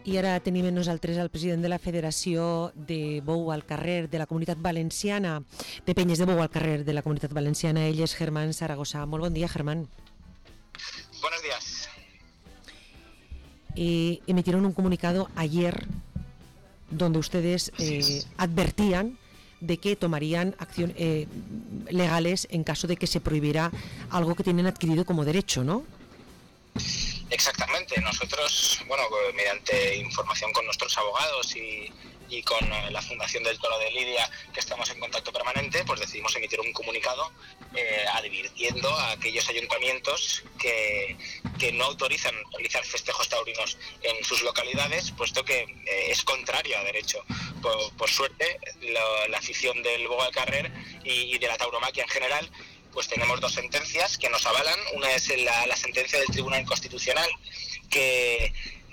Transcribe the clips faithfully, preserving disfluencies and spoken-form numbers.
I ara tenim amb nosaltres el president de la Federació de Bou al Carrer de la Comunitat Valenciana, de Penyes de Bou al Carrer de la Comunitat Valenciana. Ell és Germán Zaragoza. Molt bon dia, Germán. Buenos días. Eh, emitieron un comunicado ayer donde ustedes eh, advertían de que tomarían acciones eh, legales en caso de que se prohibiera algo que tienen adquirido como derecho, ¿no? Exactamente. Nosotros, bueno, mediante información con nuestros abogados y, y con la Fundación del Toro de Lidia, que estamos en contacto permanente, pues decidimos emitir un comunicado eh, advirtiendo a aquellos ayuntamientos que, que no autorizan realizar festejos taurinos en sus localidades, puesto que eh, es contrario a derecho. Por, por suerte, la, la afición del Bou al Carrer y, y de la tauromaquia en general, pues tenemos dos sentencias que nos avalan. Una es la, la sentencia del Tribunal Constitucional que,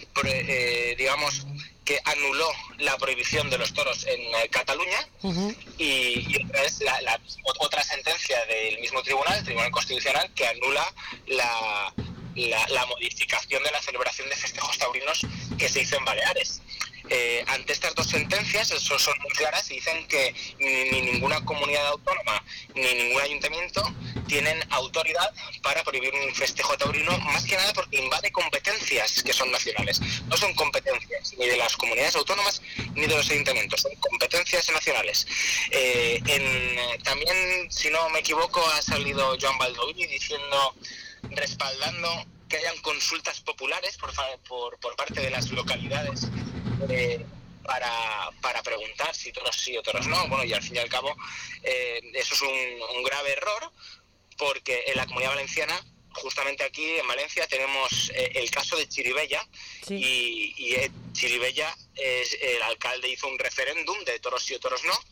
eh, digamos, que anuló la prohibición de los toros en eh, Cataluña, uh-huh. y, y otra es la, la otra sentencia del mismo tribunal, el Tribunal Constitucional, que anula la, la, la modificación de la celebración de festejos taurinos que se hizo en Baleares. Eh, ante estas dos sentencias, eso son muy claras y dicen que ni, ni ninguna comunidad autónoma ni ningún ayuntamiento tienen autoridad para prohibir un festejo taurino, más que nada porque invade competencias que son nacionales. No son competencias ni de las comunidades autónomas ni de los ayuntamientos, son competencias nacionales. Eh, en, también, si no me equivoco, ha salido Joan Baldoví diciendo, respaldando que hayan consultas populares por, por, por parte de las localidades eh, para, para preguntar si toros sí o toros no. Bueno, y al fin y al cabo eh, eso es un, un grave error, porque en la Comunidad Valenciana, justamente aquí en Valencia, tenemos eh, el caso de Chirivella, sí. y, y eh, Chirivella, es, el alcalde hizo un referéndum de toros sí o toros no,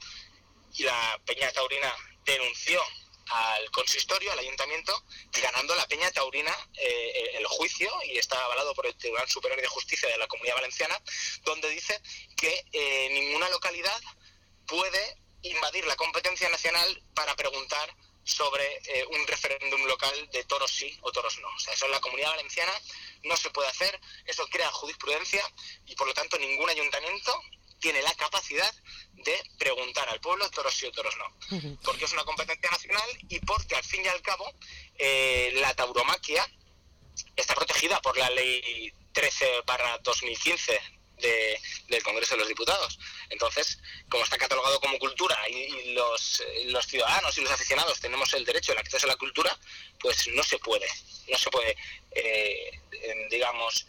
y la Peña Taurina denunció al consistorio, al ayuntamiento, ganando la Peña Taurina eh, el juicio, y está avalado por el Tribunal Superior de Justicia de la Comunidad Valenciana, donde dice que eh, ninguna localidad puede invadir la competencia nacional para preguntar sobre eh, un referéndum local de toros sí o toros no. O sea, eso en la Comunidad Valenciana no se puede hacer, eso crea jurisprudencia, y por lo tanto ningún ayuntamiento tiene la capacidad de preguntar al pueblo toros sí o toros no, uh-huh. porque es una competencia nacional y porque al fin y al cabo eh, la tauromaquia está protegida por la ley trece barra dos mil quince de, del Congreso de los Diputados. Entonces, como está catalogado como cultura y, y los, los ciudadanos y los aficionados tenemos el derecho al acceso a la cultura, pues no se puede, no se puede, eh, digamos,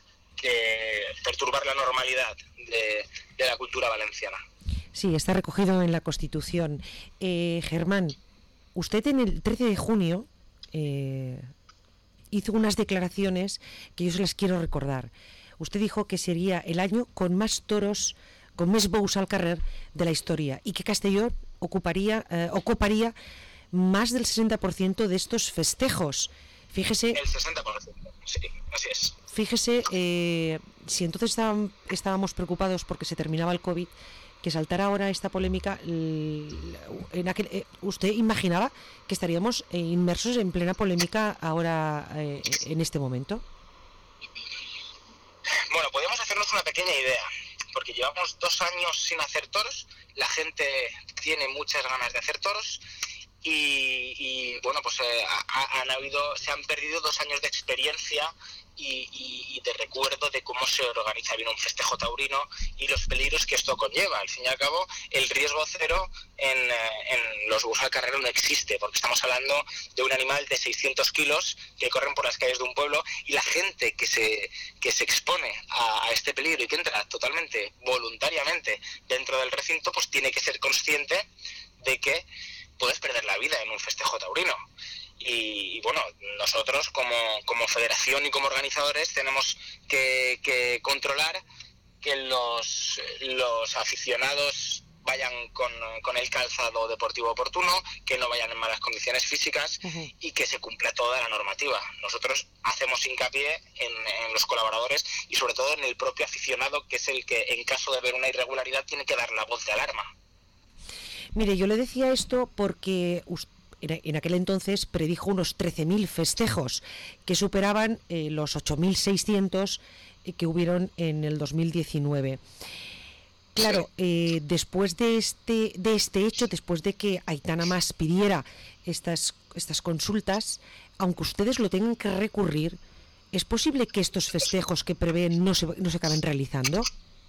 que perturbar la normalidad de, de la cultura valenciana. Sí, está recogido en la Constitución. Eh, Germán, usted en el trece de junio eh, hizo unas declaraciones que yo se las quiero recordar. Usted dijo que sería el año con más toros, con más bous al carrer de la historia, y que Castelló ocuparía, eh, ocuparía más del sesenta por ciento de estos festejos. Fíjese. El sesenta por ciento, sí, así es. Fíjese, eh, si entonces estábamos preocupados porque se terminaba el COVID, que saltara ahora esta polémica, en aquel, eh, ¿usted imaginaba que estaríamos eh, inmersos en plena polémica ahora, eh, en este momento? Bueno, podemos hacernos una pequeña idea, porque llevamos dos años sin hacer toros, la gente tiene muchas ganas de hacer toros, y, y bueno, pues eh, ha, han habido, se han perdido dos años de experiencia y, y, y de recuerdo de cómo se organiza bien un festejo taurino y los peligros que esto conlleva. Al fin y al cabo, el riesgo cero en, en los bous al carrer no existe, porque estamos hablando de un animal de seiscientos kilos que corren por las calles de un pueblo, y la gente que se, que se expone a, a este peligro y que entra totalmente voluntariamente dentro del recinto, pues tiene que ser consciente de que puedes perder la vida en un festejo taurino. Y, y bueno, nosotros como, como federación y como organizadores tenemos que, que controlar que los, los aficionados vayan con, con el calzado deportivo oportuno, que no vayan en malas condiciones físicas, uh-huh. y que se cumpla toda la normativa. Nosotros hacemos hincapié en, en los colaboradores y sobre todo en el propio aficionado, que es el que en caso de ver una irregularidad tiene que dar la voz de alarma. Mire, yo le decía esto porque usted en aquel entonces predijo unos trece mil festejos que superaban eh, los ocho mil seiscientos que hubieron en el dos mil diecinueve. Claro, eh, después de este de este hecho, después de que Aitana Mas pidiera estas estas consultas, aunque ustedes lo tengan que recurrir, ¿es posible que estos festejos que prevén no se no se acaben realizando?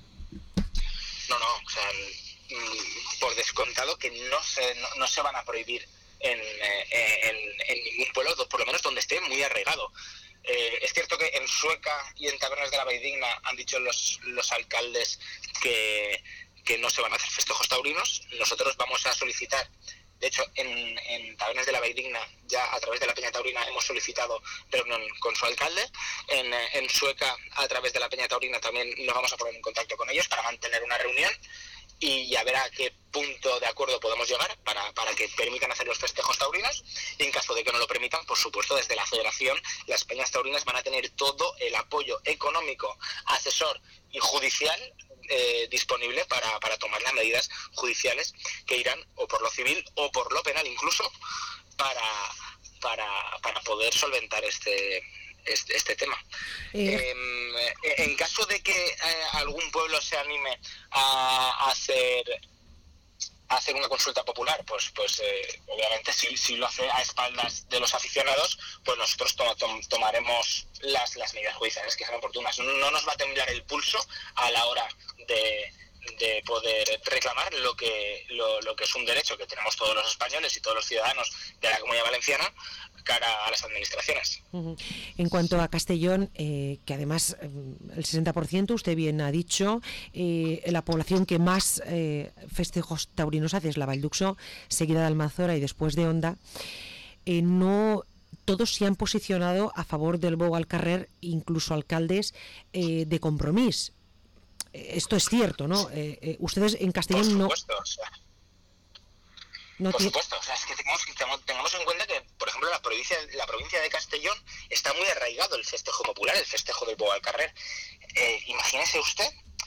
No, no, o sea, por descontado que no se no, no se van a prohibir en, en, en ningún pueblo, por lo menos donde esté muy arraigado. Eh, es cierto que en Sueca y en Tabernas de la Valldigna han dicho los, los alcaldes que, que no se van a hacer festejos taurinos. Nosotros vamos a solicitar, de hecho en, en Tabernas de la Valldigna ya a través de la Peña Taurina hemos solicitado reunión con su alcalde. En, en Sueca a través de la Peña Taurina también nos vamos a poner en contacto con ellos para mantener una reunión y a ver a qué punto de acuerdo podemos llegar para, para que permitan hacer los festejos taurinos. Y en caso de que no lo permitan, por supuesto, desde la Federación, las peñas taurinas van a tener todo el apoyo económico, asesor y judicial eh, disponible para, para tomar las medidas judiciales que irán o por lo civil o por lo penal incluso para, para, para poder solventar este... Este, este tema. Eh. Eh, en caso de que eh, algún pueblo se anime a, a hacer a hacer una consulta popular, pues pues eh, obviamente si, si lo hace a espaldas de los aficionados, pues nosotros to, to, tomaremos las, las medidas judiciales que sean oportunas. No, no nos va a temblar el pulso a la hora de de poder reclamar lo que lo, lo que es un derecho que tenemos todos los españoles y todos los ciudadanos de la Comunidad Valenciana cara a las administraciones. Uh-huh. En cuanto a Castellón, eh, que además eh, el sesenta por ciento, usted bien ha dicho, eh, la población que más eh, festejos taurinos hace es la Vall d'Uxó, seguida de Almanzora y después de Onda. Eh, no todos se han posicionado a favor del Bou al Carrer, incluso alcaldes eh, de Compromís. Esto es cierto, ¿no? Eh, eh, ustedes en Castellón no... Por supuesto, o sea, no por supuesto, o sea, es que tengamos, tengamos en cuenta que, por ejemplo, la provincia, la provincia de Castellón está muy arraigado el festejo popular, el festejo del Bou al Carrer. Eh, imagínese usted,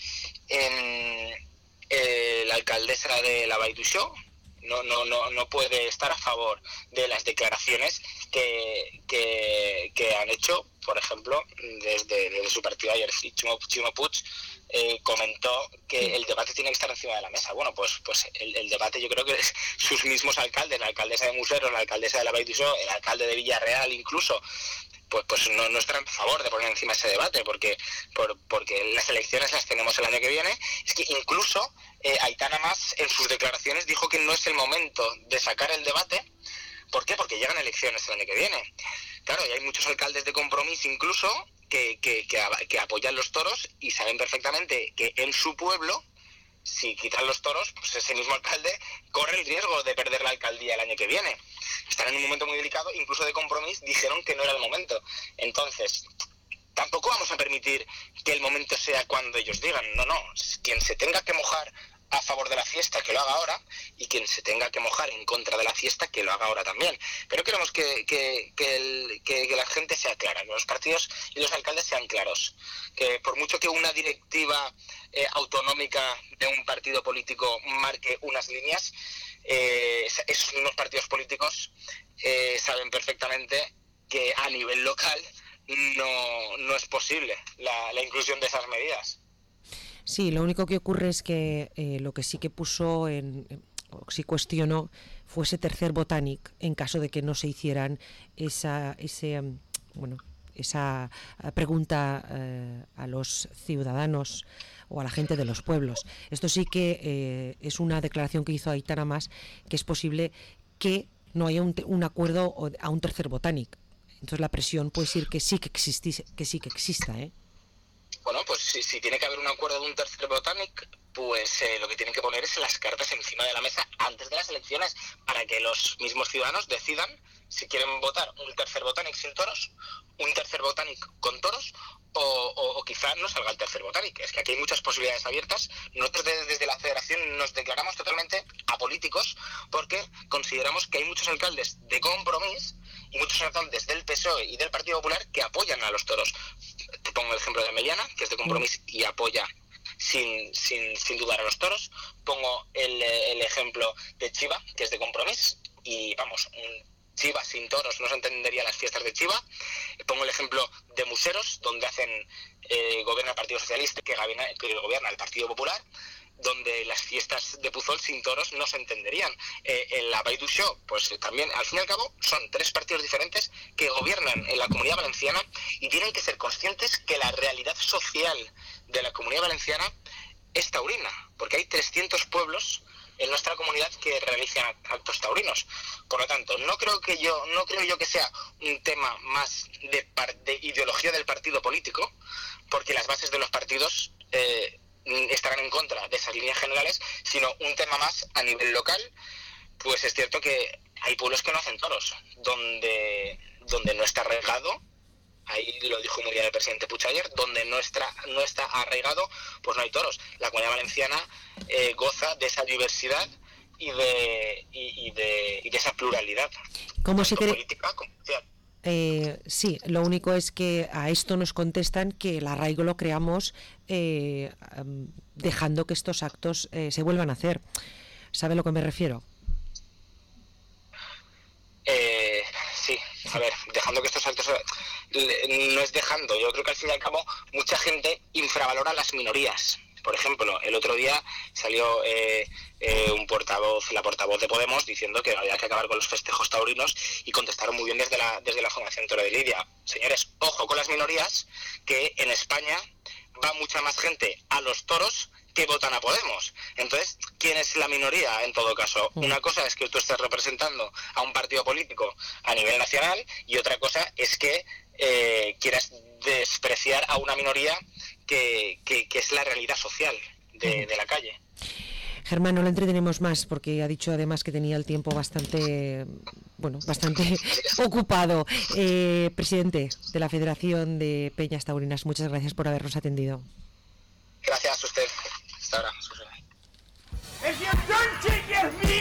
en, eh, la alcaldesa de la Vall d'Uixó no, no, no, no puede estar a favor de las declaraciones que, que, que han hecho, por ejemplo, desde, desde su partido ayer, Ximo, Ximo Puig, Eh, comentó que el debate tiene que estar encima de la mesa. Bueno, pues pues el, el debate yo creo que es sus mismos alcaldes, la alcaldesa de Museros, la alcaldesa de la Vall d'Uixó, el alcalde de Villarreal incluso, pues pues no, no están a favor de poner encima ese debate, porque por, porque las elecciones las tenemos el año que viene. Es que incluso eh, Aitana Mas en sus declaraciones dijo que no es el momento de sacar el debate. ¿Por qué? Porque llegan elecciones el año que viene. Claro, y hay muchos alcaldes de Compromís incluso que, que, que, que apoyan los toros y saben perfectamente que en su pueblo, si quitan los toros, pues ese mismo alcalde corre el riesgo de perder la alcaldía el año que viene. Están en un momento muy delicado, incluso de Compromís dijeron que no era el momento. Entonces, tampoco vamos a permitir que el momento sea cuando ellos digan. No, no, quien se tenga que mojar a favor de la fiesta, que lo haga ahora, y quien se tenga que mojar en contra de la fiesta, que lo haga ahora también. Pero queremos que, que, que, el, que, que la gente sea clara, que los partidos y los alcaldes sean claros, que por mucho que una directiva eh, autonómica de un partido político marque unas líneas, eh, esos mismos partidos políticos eh, saben perfectamente que a nivel local no, no es posible la, la inclusión de esas medidas. Sí, lo único que ocurre es que eh, lo que sí que puso, en, o sí cuestionó, fue ese tercer Botànic en caso de que no se hicieran esa, ese, bueno, esa pregunta eh, a los ciudadanos o a la gente de los pueblos. Esto sí que eh, es una declaración que hizo Aitana Mas, que es posible que no haya un, un acuerdo a un tercer Botànic. Entonces la presión puede decir que sí que existe, que sí que exista, ¿eh? Bueno, pues si, si tiene que haber un acuerdo de un tercer Botànic, pues eh, lo que tienen que poner es las cartas encima de la mesa antes de las elecciones para que los mismos ciudadanos decidan si quieren votar un tercer Botànic sin toros, un tercer Botànic con toros o, o, o quizá no salga el tercer Botànic. Es que aquí hay muchas posibilidades abiertas. Nosotros desde, desde la Federación nos declaramos totalmente apolíticos porque consideramos que hay muchos alcaldes de Compromís y muchos alcaldes del P S O E y del Partido Popular que apoyan a los toros. Te pongo el ejemplo de Meliana, que es de Compromís y apoya sin, sin, sin dudar a los toros. Pongo el, el ejemplo de Chiva, que es de Compromís, y vamos, Chiva sin toros no se entendería las fiestas de Chiva. Pongo el ejemplo de Museros, donde hacen eh, gobierna el Partido Socialista, que gobierna, que gobierna el Partido Popular, donde las fiestas de Puzol sin toros no se entenderían. Eh, en la Vall d'Uixó, pues eh, también, al fin y al cabo, son tres partidos diferentes que gobiernan en la Comunidad Valenciana y tienen que ser conscientes que la realidad social de la Comunidad Valenciana es taurina, porque hay trescientos pueblos en nuestra comunidad que realizan actos taurinos. Por lo tanto, no creo que yo no creo yo que sea un tema más de, par, de ideología del partido político, porque las bases de los partidos eh, estarán en contra de esas líneas generales, sino un tema más a nivel local. Pues es cierto que hay pueblos que no hacen toros, donde donde no está arraigado, ahí lo dijo muy bien el presidente Puig ayer, donde no está, no está arraigado, pues no hay toros. La Comunidad Valenciana eh, goza de esa diversidad y de y, y de y de esa pluralidad. ¿Cómo se cree? Política como social. Eh, sí, lo único es que a esto nos contestan que el arraigo lo creamos eh, dejando que estos actos eh, se vuelvan a hacer. ¿Sabe a lo que me refiero? Eh, sí, a ver, dejando que estos actos... No es dejando, yo creo que al fin y al cabo mucha gente infravalora las minorías. Por ejemplo, el otro día salió eh, eh, un portavoz, la portavoz de Podemos, diciendo que había que acabar con los festejos taurinos, y contestaron muy bien desde la desde la Fundación Toro de Lidia. Señores, ojo con las minorías, que en España va mucha más gente a los toros que votan a Podemos. Entonces, ¿quién es la minoría en todo caso? Una cosa es que tú estés representando a un partido político a nivel nacional, y otra cosa es que eh, quieras despreciar a una minoría que, que, que es la realidad social de, de la calle. Germán, no lo entretenemos más porque ha dicho además que tenía el tiempo bastante, bueno, bastante ocupado. Eh, presidente de la Federación de Peñas Taurinas, muchas gracias por habernos atendido. Gracias a usted. Hasta ahora.